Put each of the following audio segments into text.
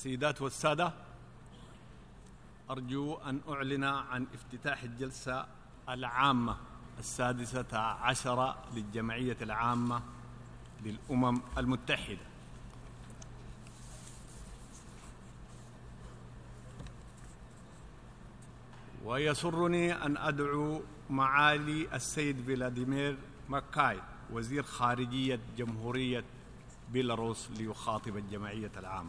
السيدات والسادة، أرجو أن أعلن عن افتتاح الجلسة العامة 16 للجمعية العامة للأمم المتحدة. ويسرني أن أدعو معالي السيد فلاديمير ماكاي وزير خارجية جمهورية بيلاروس ليخاطب الجمعية العامة.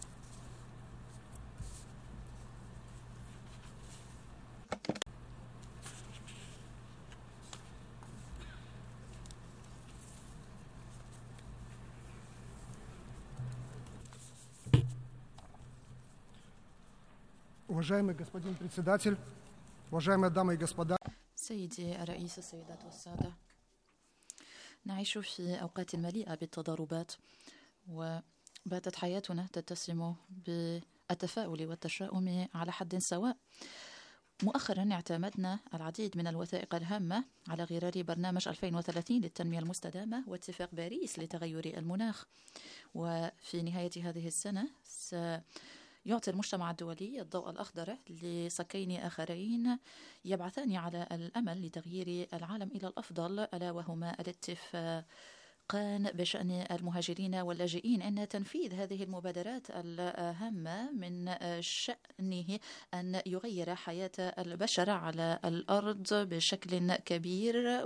Уважаемый господин председатель, уважаемые дамы и господа. سيدي الرئيس، السيدات والسادة، نعيش في أوقات مليئة بالتضاربات، وباتت حياتنا تتسم بالتفاؤل والتشاؤم على حد سواء. مؤخرا اعتمدنا العديد من الوثائق الهامة على غرار برنامج 2030 للتنمية المستدامة واتفاق باريس لتغير المناخ، وفي نهاية هذه السنة يعطي المجتمع الدولي الضوء الأخضر لصكين آخرين يبعثان على الأمل لتغيير العالم إلى الأفضل، ألا وهما الاتفاقان بشأن المهاجرين واللاجئين. إن تنفيذ هذه المبادرات الهامة من شأنه أن يغير حياة البشر على الأرض بشكل كبير،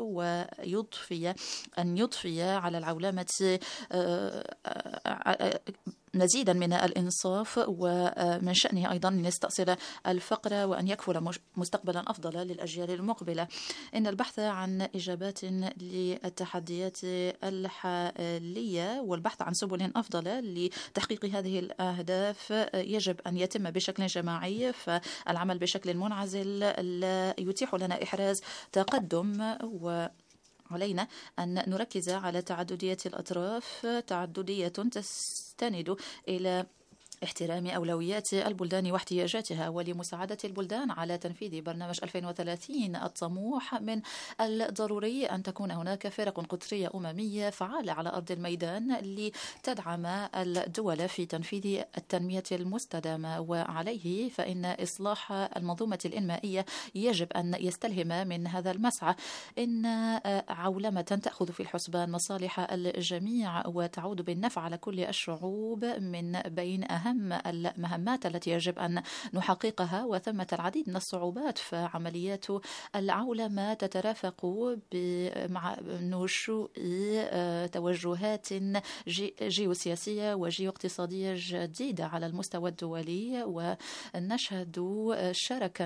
ويضفي على العولمة مزيدا من الإنصاف، ومن شأنه أيضا أن يستأصل الفقر وأن يكفل مستقبلا أفضل للأجيال المقبلة. إن البحث عن إجابات للتحديات الحالية والبحث عن سبل أفضل لتحقيق هذه الأهداف يجب أن يتم بشكل جماعي، فالعمل بشكل منعزل لا يتيح لنا إحراز تقدم، علينا أن نركز على تعددية الأطراف، تعددية تستند إلى احترام أولويات البلدان واحتياجاتها. ولمساعدة البلدان على تنفيذ برنامج 2030 الطموح، من الضروري أن تكون هناك فرق قطرية أممية فعالة على أرض الميدان لتدعم الدول في تنفيذ التنمية المستدامة. وعليه فإن إصلاح المنظومة الإنمائية يجب أن يستلهم من هذا المسعى. إن عولمة تأخذ في الحسبان مصالح الجميع وتعود بالنفع على كل الشعوب من بين أهم المهمات التي يجب أن نحققها، وثمة العديد من الصعوبات، فعمليات العولمة تترافق مع نشوء توجهات جيوسياسية وجيواقتصادية جديدة على المستوى الدولي، ونشهد شركا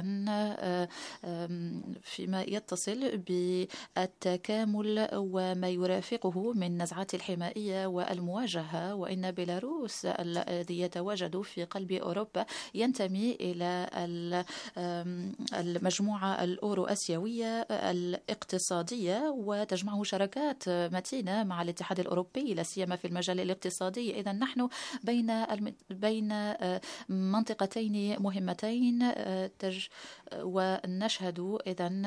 فيما يتصل بالتكامل وما يرافقه من نزعات الحمائية والمواجهة. وإن بيلاروس الذي يتواجد في قلب أوروبا ينتمي إلى المجموعة الأورو أسيوية الاقتصادية، وتجمعه شراكات متينة مع الاتحاد الأوروبي لا سيما في المجال الاقتصادي. إذا نحن بين منطقتين مهمتين، ونشهد إذن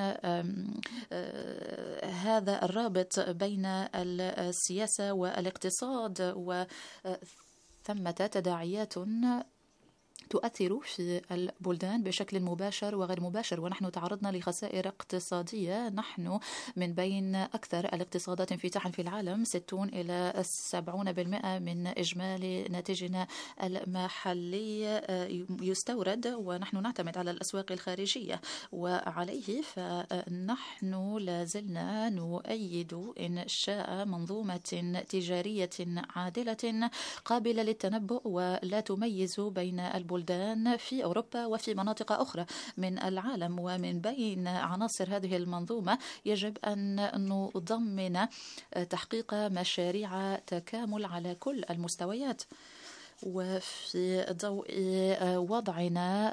هذا الرابط بين السياسة والاقتصاد، ثمة تداعيات تؤثر في البلدان بشكل مباشر وغير مباشر، ونحن تعرضنا لخسائر اقتصادية. نحن من بين أكثر الاقتصادات انفتاحا في العالم، 60 إلى 70% من إجمالي ناتجنا المحلي يستورد، ونحن نعتمد على الأسواق الخارجية. وعليه فنحن لازلنا نؤيد إنشاء منظومة تجارية عادلة قابلة للتنبؤ ولا تميز بين البلدان في أوروبا وفي مناطق أخرى من العالم. ومن بين عناصر هذه المنظومة يجب أن نضمن تحقيق مشاريع تكامل على كل المستويات. وفي ضوء وضعنا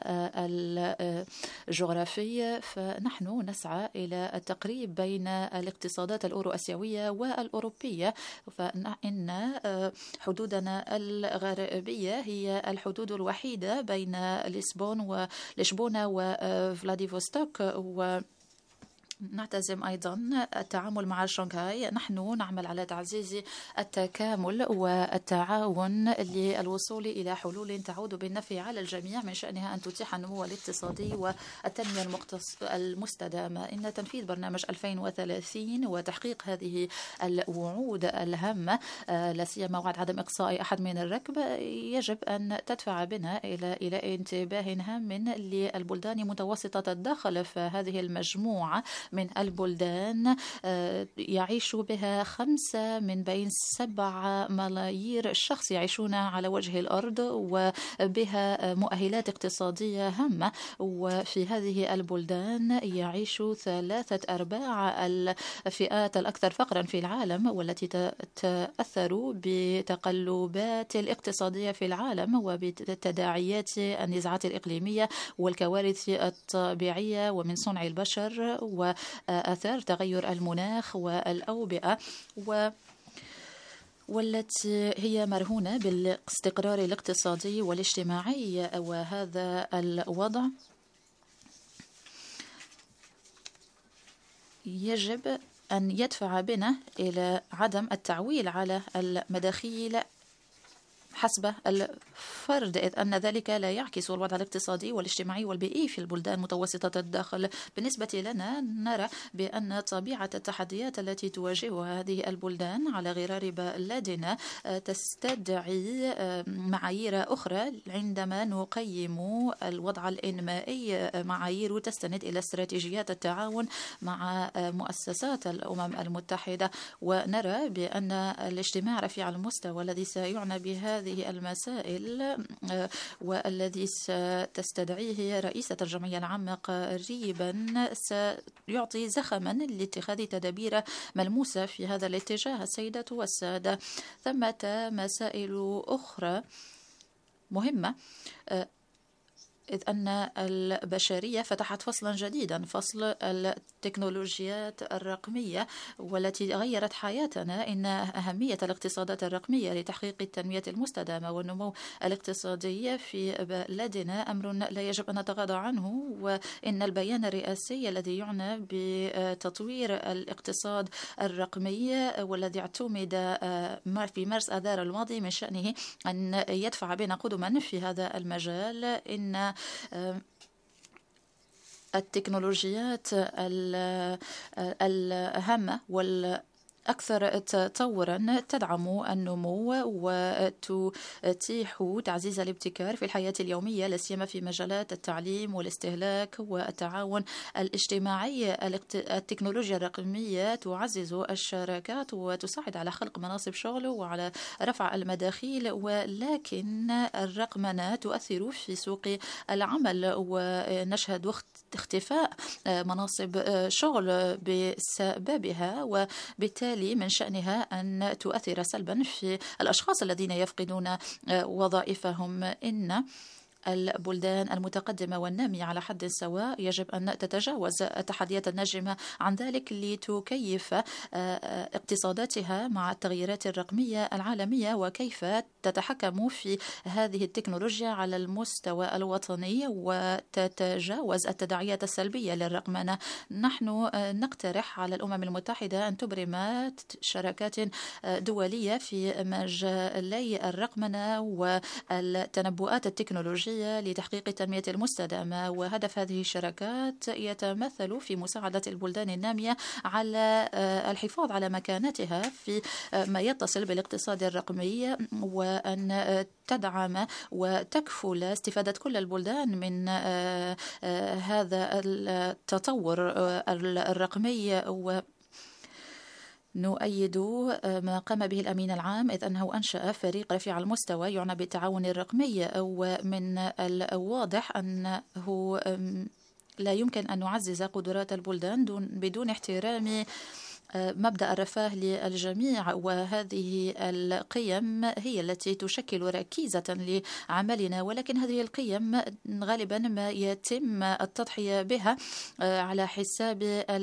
الجغرافي فنحن نسعى إلى التقريب بين الاقتصادات الأورو أسيوية والأوروبية، فإن حدودنا الغربية هي الحدود الوحيدة بين لشبونة وفلاديفوستوك، نعتزم أيضا التعامل مع شنغهاي. نحن نعمل على تعزيز التكامل والتعاون للوصول إلى حلول تعود بالنفع على الجميع من شأنها أن تتيح النمو الاقتصادي والتنمية المستدامة. إن تنفيذ برنامج 2030 وتحقيق هذه الوعود الهامة لا سيما وعد عدم إقصاء أحد من الركب يجب أن تدفع بنا إلى انتباه هام للبلدان متوسطة الدخل. فهذه المجموعة من البلدان يعيش بها 5 من بين 7 ملايير شخص يعيشون على وجه الأرض وبها مؤهلات اقتصادية هامة. وفي هذه البلدان يعيش 3/4 الفئات الأكثر فقرا في العالم والتي تتأثر بتقلبات الاقتصادية في العالم وبتداعيات النزاعات الإقليمية والكوارث الطبيعية ومن صنع البشر وآثار تغير المناخ والأوبئة والتي هي مرهونة بالاستقرار الاقتصادي والاجتماعي. وهذا الوضع يجب أن يدفع بنا إلى عدم التعويل على المداخيل حسب الفرد، إذ أن ذلك لا يعكس الوضع الاقتصادي والاجتماعي والبيئي في البلدان متوسطة الدخل. بالنسبة لنا نرى بأن طبيعة التحديات التي تواجهها هذه البلدان على غرار بلدنا تستدعي معايير أخرى عندما نقيم الوضع الإنمائي، معايير تستند إلى استراتيجيات التعاون مع مؤسسات الأمم المتحدة. ونرى بأن الاجتماع رفيع المستوى الذي سيعنى بهذه المسائل والذي ستستدعيه رئيسة الجمعية العامة قريبا سيعطي زخما لاتخاذ تدابير ملموسة في هذا الاتجاه. السيدات والسادة، ثمة مسائل أخرى مهمة، إذ أن البشرية فتحت فصلا جديدا، فصل التكنولوجيات الرقمية والتي غيرت حياتنا. إن أهمية الاقتصادات الرقمية لتحقيق التنمية المستدامة والنمو الاقتصادي في بلدنا أمر لا يجب أن نتغاضى عنه. وإن البيان الرئاسي الذي يعنى بتطوير الاقتصاد الرقمي والذي اعتمد في مارس آذار الماضي من شأنه أن يدفع بنا قدما في هذا المجال. إن التكنولوجيات الهامة أكثر تطورا تدعم النمو وتتيح تعزيز الابتكار في الحياة اليومية لا سيما في مجالات التعليم والاستهلاك والتعاون الاجتماعي. التكنولوجيا الرقمية تعزز الشراكات وتساعد على خلق مناصب شغل وعلى رفع المداخيل، ولكن الرقمنة تؤثر في سوق العمل ونشهد اختفاء مناصب شغل بسببها، وبالتالي من شأنها أن تؤثر سلبا في الأشخاص الذين يفقدون وظائفهم. إن البلدان المتقدمة والنامية على حد سواء يجب أن تتجاوز التحديات الناجمة عن ذلك لتكيف اقتصاداتها مع التغييرات الرقمية العالمية وكيف تتحكم في هذه التكنولوجيا على المستوى الوطني وتتجاوز التداعيات السلبية للرقمنة. نحن نقترح على الأمم المتحدة أن تبرم شراكات دولية في مجالي الرقمنة والتنبؤات التكنولوجية لتحقيق التنمية المستدامة. وهدف هذه الشراكات يتمثل في مساعدة البلدان النامية على الحفاظ على مكانتها في ما يتصل بالاقتصاد الرقمي، وأن تدعم وتكفل استفادة كل البلدان من هذا التطور الرقمي. نؤيد ما قام به الأمين العام، إذ أنه أنشأ فريق رفيع المستوى يعنى بالتعاون الرقمي. ومن الواضح أنه لا يمكن أن نعزز قدرات البلدان بدون احترام مبدأ الرفاه للجميع، وهذه القيم هي التي تشكل ركيزة لعملنا. ولكن هذه القيم غالبا ما يتم التضحية بها على حساب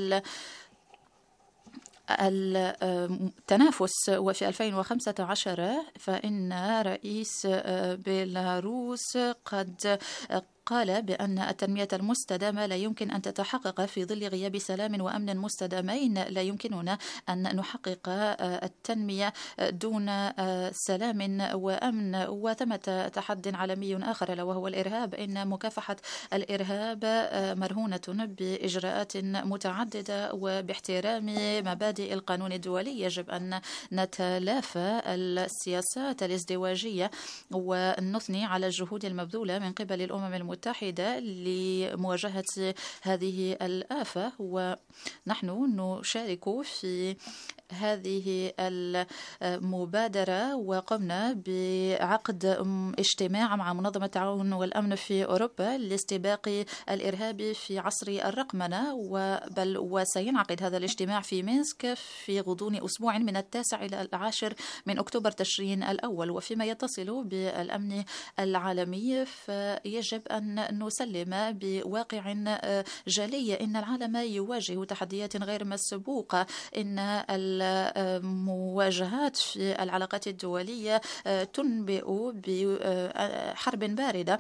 التنافس. وفي 2015 فإن رئيس بيلاروس قد قال بأن التنمية المستدامة لا يمكن أن تتحقق في ظل غياب سلام وأمن مستدامين. لا يمكننا أن نحقق التنمية دون سلام وأمن. وثمة تحد عالمي آخر ألا وهو الإرهاب. إن مكافحة الإرهاب مرهونة بإجراءات متعددة وباحترام مبادئ القانون الدولي. يجب أن نتلافى السياسات الازدواجية ونثني على الجهود المبذولة من قبل الأمم المتحدة لمواجهة هذه الآفة، ونحن نشارك في هذه المبادرة وقمنا بعقد اجتماع مع منظمة التعاون والأمن في أوروبا لاستباق الإرهاب في عصر الرقمنة، وسينعقد هذا الاجتماع في مينسك في غضون أسبوع من 9 إلى 10 من أكتوبر تشرين الأول. وفيما يتصل بالأمن العالمي فيجب أن نسلم بواقع جلي. إن العالم يواجه تحديات غير مسبوقة. إن المواجهات في العلاقات الدولية تنبئ بحرب باردة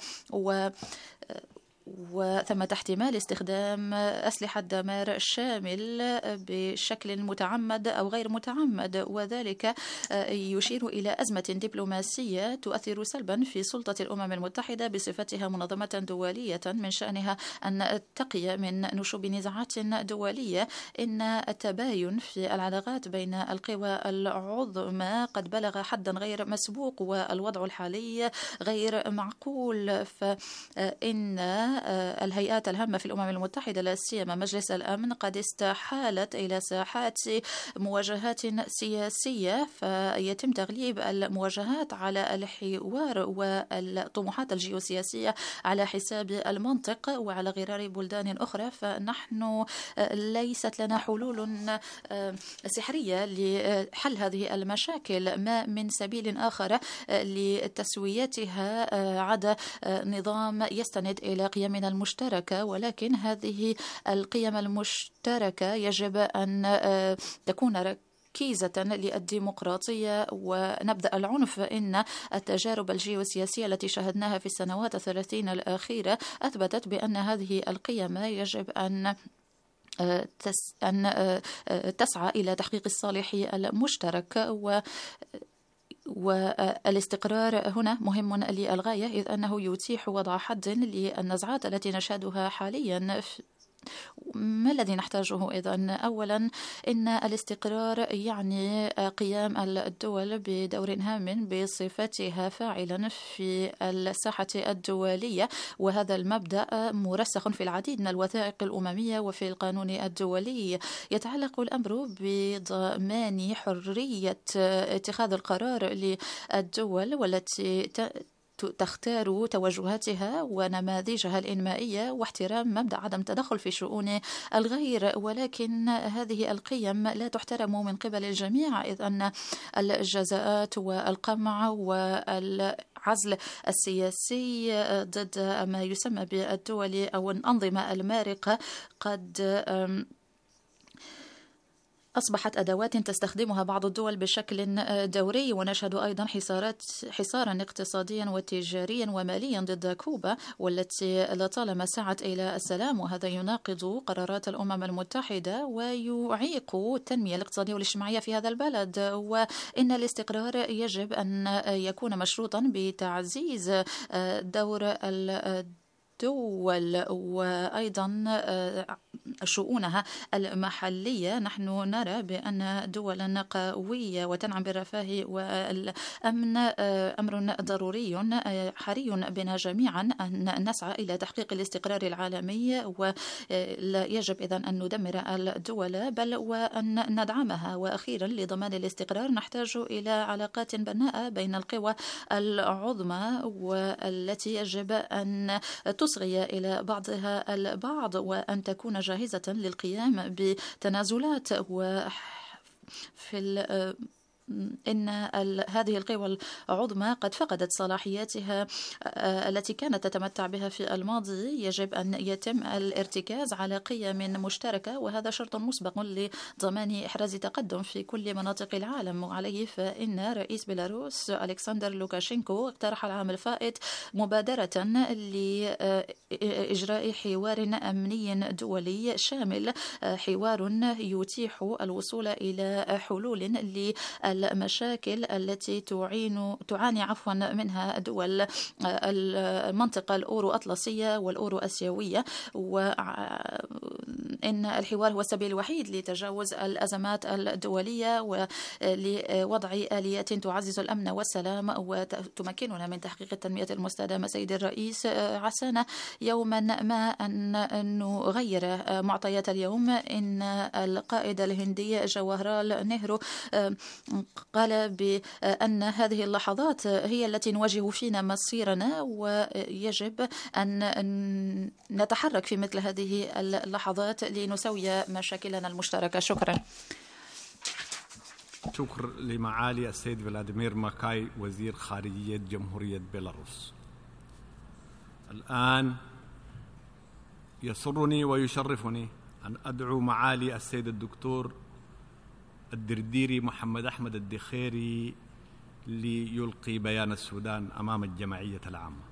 وثمة احتمال استخدام أسلحة دمار شامل بشكل متعمد أو غير متعمد، وذلك يشير إلى أزمة دبلوماسية تؤثر سلبا في سلطة الأمم المتحدة بصفتها منظمة دولية من شأنها أن تقي من نشوب نزاعات دولية. إن التباين في العلاقات بين القوى العظمى قد بلغ حدا غير مسبوق والوضع الحالي غير معقول. فإن الهيئات الهامة في الأمم المتحدة لا سيما مجلس الأمن قد استحالت إلى ساحات مواجهات سياسية، فيتم تغليب المواجهات على الحوار والطموحات الجيوسياسية على حساب المنطق وعلى غرار بلدان أخرى. فنحن ليست لنا حلول سحرية لحل هذه المشاكل، ما من سبيل آخر لتسويتها عدا نظام يستند إلى قيمنا المشتركة، ولكن هذه القيم المشتركة يجب أن تكون ركيزة للديمقراطية ونبدأ العنف. فإن التجارب الجيوسياسية التي شاهدناها في السنوات 30 الأخيرة أثبتت بأن هذه القيم يجب أن تسعى إلى تحقيق الصالح المشترك. والاستقرار هنا مهم للغاية، إذ أنه يتيح وضع حد للنزعات التي نشهدها حاليا. ما الذي نحتاجه إذن؟ أولا إن الاستقرار يعني قيام الدول بدور هام بصفتها فاعلا في الساحة الدولية، وهذا المبدأ مرسخ في العديد من الوثائق الأممية وفي القانون الدولي. يتعلق الأمر بضمان حرية اتخاذ القرار للدول والتي تختار توجهاتها ونماذجها الإنمائية واحترام مبدأ عدم التدخل في شؤون الغير، ولكن هذه القيم لا تحترم من قبل الجميع، إذ أن الجزاءات والقمع والعزل السياسي ضد ما يسمى بالدول أو الأنظمة المارقة قد أصبحت أدوات تستخدمها بعض الدول بشكل دوري. ونشهد أيضا حصارا اقتصاديا وتجاريا وماليا ضد كوبا، والتي لطالما سعت إلى السلام، وهذا يناقض قرارات الأمم المتحدة ويعيق التنمية الاقتصادية والاجتماعية في هذا البلد. وإن الاستقرار يجب أن يكون مشروطا بتعزيز دور الدول وأيضا شؤونها المحلية. نحن نرى بأن دولا قوية وتنعم بالرفاه والأمن أمر ضروري حري بنا جميعا أن نسعى إلى تحقيق الاستقرار العالمي، ولا يجب إذن أن ندمر الدول بل وأن ندعمها. وأخيرا لضمان الاستقرار نحتاج إلى علاقات بناءة بين القوى العظمى والتي يجب أن تصغي إلى بعضها البعض وأن تكون جاهزة للقيام بتنازلات. وفي إن هذه القوى العظمى قد فقدت صلاحياتها التي كانت تتمتع بها في الماضي. يجب أن يتم الارتكاز على قيم مشتركة، وهذا شرط مسبق لضمان إحراز تقدم في كل مناطق العالم. وعليه فإن رئيس بيلاروس ألكسندر لوكاشينكو اقترح العام الفائت مبادرة لإجراء حوار أمني دولي شامل، حوار يتيح الوصول إلى حلول المشاكل التي تعاني منها دول المنطقة الأورو أطلسية والأورو أسيوية، وإن الحوار هو السبيل الوحيد لتجاوز الأزمات الدولية ولوضع آليات تعزز الأمن والسلام وتمكننا من تحقيق التنمية المستدامة. سيد الرئيس، عسانا يوما ما أن نغير معطيات اليوم. إن القائد الهندي جواهرلال نهرو قال بأن هذه اللحظات هي التي نواجه فينا مصيرنا، ويجب أن نتحرك في مثل هذه اللحظات لنسوي مشاكلنا المشتركة. شكرا. شكر لمعالي السيد فلاديمير ماكاي وزير خارجية جمهورية بيلاروس. الآن يسرني ويشرفني أن أدعو معالي السيد الدكتور الدرديري محمد أحمد الدخيري ليلقي بيان السودان أمام الجمعية العامة.